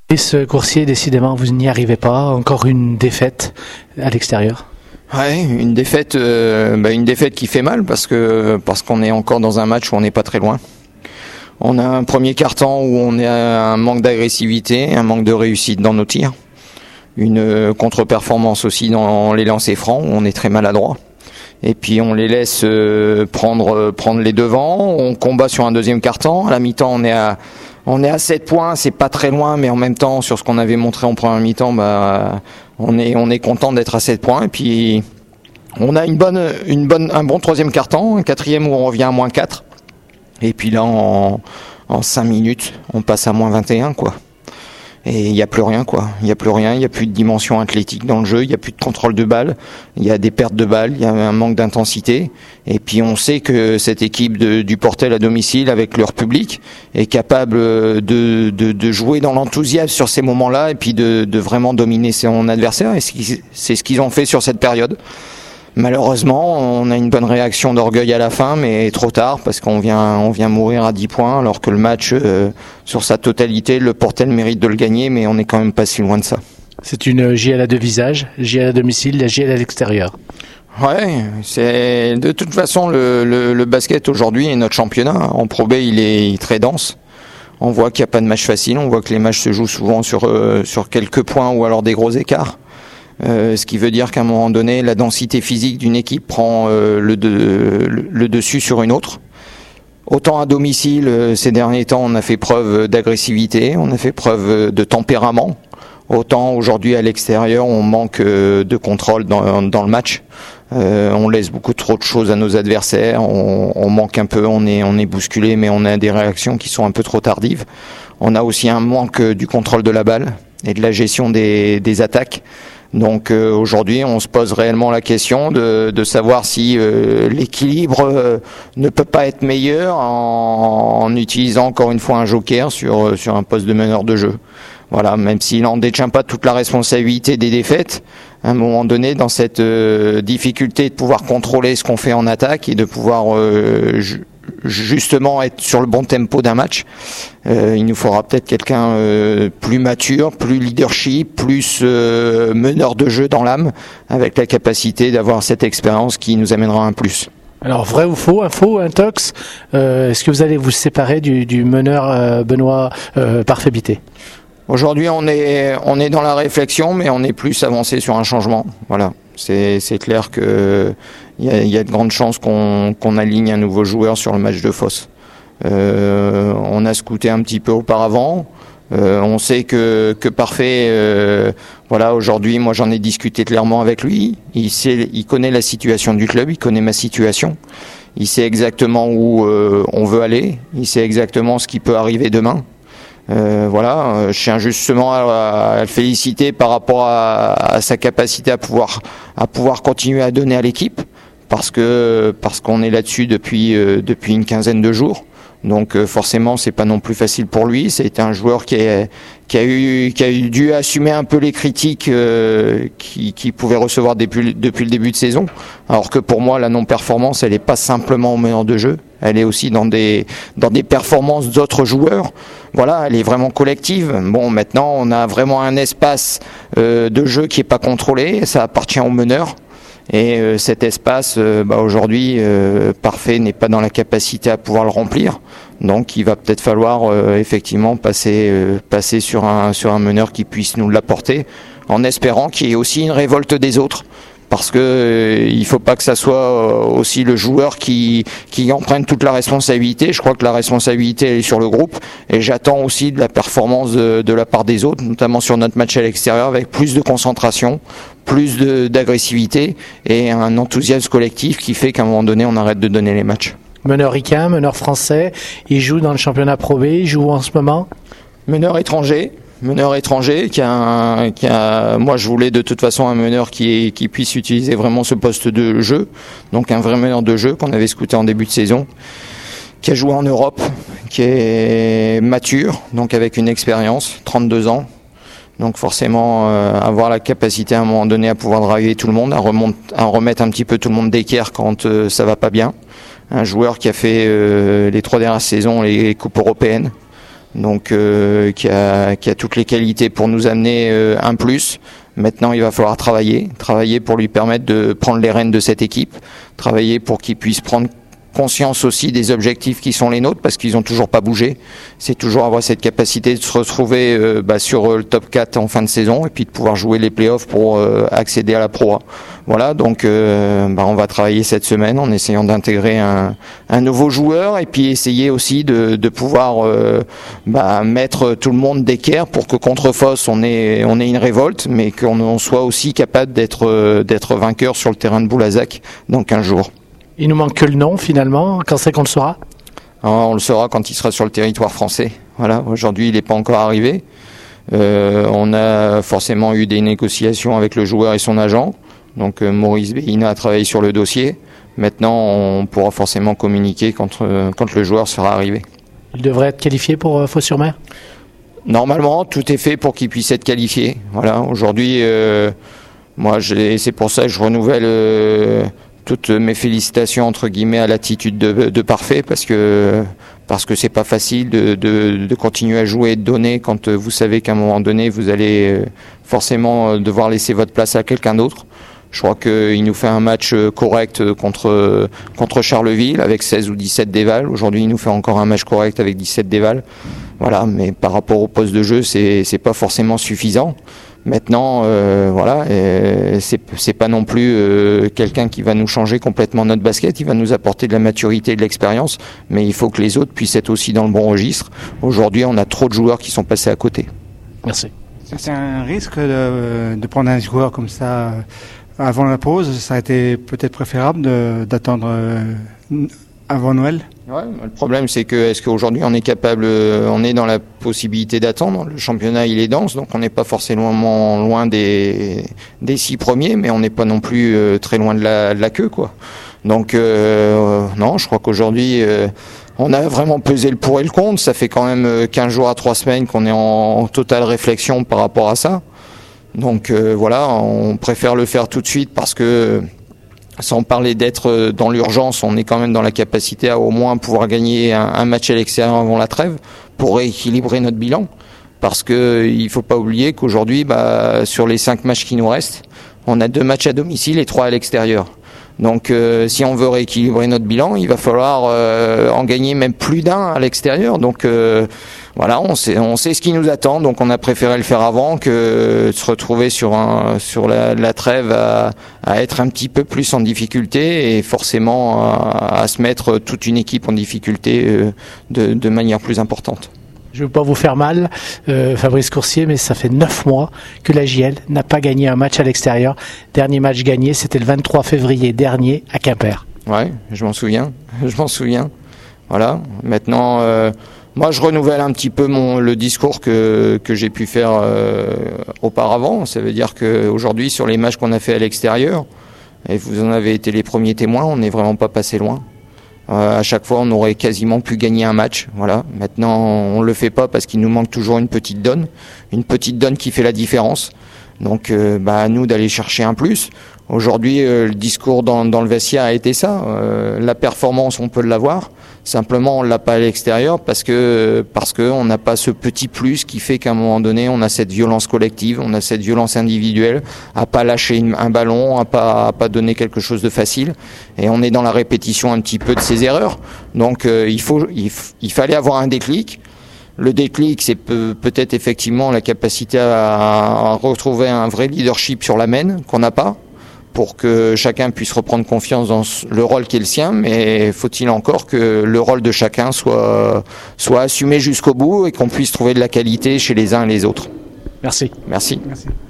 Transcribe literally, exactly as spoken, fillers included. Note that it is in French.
Et ce Coursier, décidément, vous n'y arrivez pas. Encore une défaite à l'extérieur. Ouais, une défaite, euh, bah une défaite qui fait mal parce que parce qu'on est encore dans un match où on n'est pas très loin. On a un premier quart-temps où on a un manque d'agressivité, un manque de réussite dans nos tirs, une contre-performance aussi dans les lancers francs où on est très maladroit. Et puis on les laisse euh, prendre prendre les devants. On combat sur un deuxième quart-temps. À la mi-temps, on est à on est à sept points. C'est pas très loin, mais en même temps, sur ce qu'on avait montré en première mi-temps, bah on est on est content d'être à sept points. Et puis on a une bonne une bonne un bon troisième quart-temps, un quatrième où on revient à moins quatre. Et puis là, en en cinq minutes, on passe à moins vingt et un, quoi. Et il n'y a plus rien, quoi. Il n'y a plus rien, il n'y a plus de dimension athlétique dans le jeu, il n'y a plus de contrôle de balle, il y a des pertes de balles, il y a un manque d'intensité. Et puis on sait que cette équipe de, du Portel à domicile, avec leur public, est capable de, de, de jouer dans l'enthousiasme sur ces moments-là et puis de, de vraiment dominer son adversaire. Et c'est ce qu'ils ont fait sur cette période. Malheureusement, on a une bonne réaction d'orgueil à la fin, mais trop tard parce qu'on vient, on vient mourir à dix points, alors que le match, euh, sur sa totalité, le Portel mérite de le gagner, mais on n'est quand même pas si loin de ça. C'est une J L à deux visages, J L à domicile, la J L à l'extérieur. Ouais, c'est de toute façon le, le, le basket aujourd'hui est notre championnat. En Pro B, il est très dense. On voit qu'il n'y a pas de match facile, on voit que les matchs se jouent souvent sur euh, sur quelques points ou alors des gros écarts. Euh, ce qui veut dire qu'à un moment donné, la densité physique d'une équipe prend euh, le, de, le, le dessus sur une autre. Autant à domicile, euh, ces derniers temps, on a fait preuve d'agressivité, on a fait preuve de tempérament. Autant aujourd'hui à l'extérieur, on manque euh, de contrôle dans, dans le match. Euh, on laisse beaucoup trop de choses à nos adversaires, on, on manque un peu, on est, on est bousculé, mais on a des réactions qui sont un peu trop tardives. On a aussi un manque du contrôle de la balle et de la gestion des, des attaques. Donc euh, aujourd'hui, on se pose réellement la question de, de savoir si euh, l'équilibre euh, ne peut pas être meilleur en, en utilisant encore une fois un joker sur sur un poste de meneur de jeu. Voilà, même s'il n'en détient pas toute la responsabilité des défaites, à un moment donné, dans cette euh, difficulté de pouvoir contrôler ce qu'on fait en attaque et de pouvoir euh, ju- justement être sur le bon tempo d'un match, euh, il nous faudra peut-être quelqu'un euh, plus mature, plus leadership, plus euh, meneur de jeu dans l'âme, avec la capacité d'avoir cette expérience qui nous amènera un plus. Alors, vrai ou faux, un faux, un tox, euh, est-ce que vous allez vous séparer du, du meneur euh, Benoît euh, Parfait-Bité ? Aujourd'hui, on est on est dans la réflexion, mais on est plus avancé sur un changement. Voilà, c'est c'est clair que il y a, y a de grandes chances qu'on qu'on aligne un nouveau joueur sur le match de Foss. Euh, on a scouté un petit peu auparavant. Euh, on sait que que Parfait, euh, voilà, aujourd'hui, moi j'en ai discuté clairement avec lui. Il sait, il connaît la situation du club, il connaît ma situation. Il sait exactement où euh, on veut aller. Il sait exactement ce qui peut arriver demain. Euh, voilà, je tiens justement à, à le féliciter par rapport à, à sa capacité à pouvoir à pouvoir continuer à donner à l'équipe, parce que parce qu'on est là-dessus depuis euh, depuis une quinzaine de jours. Donc euh, forcément, c'est pas non plus facile pour lui. C'est un joueur qui est qui a eu qui a eu dû assumer un peu les critiques euh, qui qui pouvait recevoir depuis depuis le début de saison. Alors que pour moi, la non-performance, elle est pas simplement au meneur de jeu. Elle est aussi dans des dans des performances d'autres joueurs. Voilà, elle est vraiment collective. Bon, maintenant, on a vraiment un espace euh, de jeu qui est pas contrôlé. Ça appartient aux meneurs. Et euh, cet espace, euh, bah, aujourd'hui, euh, Parfait n'est pas dans la capacité à pouvoir le remplir. Donc, il va peut-être falloir euh, effectivement passer euh, passer sur un sur un meneur qui puisse nous l'apporter, en espérant qu'il y ait aussi une révolte des autres. Parce que euh, il faut pas que ça soit euh, aussi le joueur qui qui en prenne toute la responsabilité. Je crois que la responsabilité elle est sur le groupe, et j'attends aussi de la performance de, de la part des autres, notamment sur notre match à l'extérieur, avec plus de concentration, plus de, d'agressivité et un enthousiasme collectif qui fait qu'à un moment donné on arrête de donner les matchs. Meneur ricain, meneur français, il joue dans le championnat Pro B, il joue en ce moment ? Meneur étranger. Meneur étranger qui a, un, qui a, moi je voulais de toute façon un meneur qui, est, qui puisse utiliser vraiment ce poste de jeu, donc un vrai meneur de jeu qu'on avait scouté en début de saison, qui a joué en Europe, qui est mature, donc avec une expérience, trente-deux ans, donc forcément euh, avoir la capacité à un moment donné à pouvoir driver tout le monde, à, remonte, à remettre un petit peu tout le monde d'équerre quand euh, ça va pas bien. Un joueur qui a fait euh, les trois dernières saisons les coupes européennes. donc euh, qui a, qui a toutes les qualités pour nous amener euh, un plus. Maintenant, il va falloir travailler, travailler pour lui permettre de prendre les rênes de cette équipe, travailler pour qu'il puisse prendre conscience aussi des objectifs qui sont les nôtres, parce qu'ils ont toujours pas bougé. C'est toujours avoir cette capacité de se retrouver euh, bah, sur le top quatre en fin de saison et puis de pouvoir jouer les playoffs pour euh, accéder à la Pro A. Voilà, donc euh, bah, on va travailler cette semaine en essayant d'intégrer un, un nouveau joueur et puis essayer aussi de, de pouvoir euh, bah, mettre tout le monde d'équerre pour que contre Foss on ait, on ait une révolte, mais qu'on soit aussi capable d'être, euh, d'être vainqueur sur le terrain de Boulazac dans quinze jours. Il nous manque que le nom finalement, quand c'est qu'on le saura ? Alors, on le saura quand il sera sur le territoire français. Voilà, aujourd'hui il n'est pas encore arrivé. Euh, on a forcément eu des négociations avec le joueur et son agent. Donc euh, Maurice Béhina a travaillé sur le dossier. Maintenant on pourra forcément communiquer quand, euh, quand le joueur sera arrivé. Il devrait être qualifié pour euh, Fos-sur-Mer ? Normalement tout est fait pour qu'il puisse être qualifié. Voilà, aujourd'hui euh, moi j'ai, c'est pour ça que je renouvelle euh, toutes mes félicitations entre guillemets à l'attitude de, de Parfait, parce que parce que c'est pas facile de, de, de continuer à jouer et de donner quand vous savez qu'à un moment donné vous allez forcément devoir laisser votre place à quelqu'un d'autre. Je crois qu'il nous fait un match correct contre contre Charleville avec seize ou dix-sept dévals. Aujourd'hui, il nous fait encore un match correct avec dix-sept dévals. Voilà, mais par rapport au poste de jeu, c'est c'est pas forcément suffisant. Maintenant, euh, voilà, et c'est c'est pas non plus euh, quelqu'un qui va nous changer complètement notre basket. Il va nous apporter de la maturité et de l'expérience, mais il faut que les autres puissent être aussi dans le bon registre. Aujourd'hui, on a trop de joueurs qui sont passés à côté. Merci. C'est un risque de, de prendre un joueur comme ça avant la pause. Ça a été peut-être préférable de, d'attendre avant Noël. Ouais, le problème c'est que est-ce qu'aujourd'hui on est capable, on est dans la possibilité d'attendre. Le championnat il est dense, donc on n'est pas forcément loin des des six premiers, mais on n'est pas non plus euh, très loin de la, de la queue quoi. Donc euh, non, je crois qu'aujourd'hui euh, on a vraiment pesé le pour et le contre. Ça fait quand même quinze jours à trois semaines qu'on est en, en totale réflexion par rapport à ça. Donc euh, voilà, on préfère le faire tout de suite parce que sans parler d'être dans l'urgence, on est quand même dans la capacité à au moins pouvoir gagner un, un match à l'extérieur avant la trêve pour rééquilibrer notre bilan. Parce que il faut pas oublier qu'aujourd'hui, bah, sur les cinq matchs qui nous restent, on a deux matchs à domicile et trois à l'extérieur. Donc euh, si on veut rééquilibrer notre bilan, il va falloir euh, en gagner même plus d'un à l'extérieur. Donc euh, voilà, on sait, on sait ce qui nous attend. Donc on a préféré le faire avant que de se retrouver sur un sur la, la trêve à, à être un petit peu plus en difficulté et forcément à, à se mettre toute une équipe en difficulté euh, de, de manière plus importante. Je ne veux pas vous faire mal, euh, Fabrice Coursier, mais ça fait neuf mois que la J L n'a pas gagné un match à l'extérieur. Dernier match gagné, c'était le vingt-trois février dernier à Quimper. Ouais, je m'en souviens, je m'en souviens. Voilà, maintenant, euh, moi je renouvelle un petit peu mon le discours que que j'ai pu faire euh, auparavant. Ça veut dire qu'aujourd'hui, sur les matchs qu'on a fait à l'extérieur, et vous en avez été les premiers témoins, on n'est vraiment pas passé loin. Euh, à chaque fois, on aurait quasiment pu gagner un match. Voilà. Maintenant, on le fait pas parce qu'il nous manque toujours une petite donne, une petite donne qui fait la différence. Donc, euh, bah, à nous d'aller chercher un plus. Aujourd'hui, euh, le discours dans, dans le vestiaire a été ça. Euh, la performance, on peut l'avoir. Simplement, on l'a pas à l'extérieur parce que parce que on n'a pas ce petit plus qui fait qu'à un moment donné, on a cette violence collective, on a cette violence individuelle, à pas lâcher une, un ballon, à pas à pas donner quelque chose de facile. Et on est dans la répétition un petit peu de ces erreurs. Donc, euh, il faut il, il fallait avoir un déclic. Le déclic, c'est peut, peut-être effectivement la capacité à, à retrouver un vrai leadership sur la main qu'on n'a pas, pour que chacun puisse reprendre confiance dans le rôle qui est le sien, mais faut-il encore que le rôle de chacun soit, soit assumé jusqu'au bout et qu'on puisse trouver de la qualité chez les uns et les autres. Merci. Merci. Merci.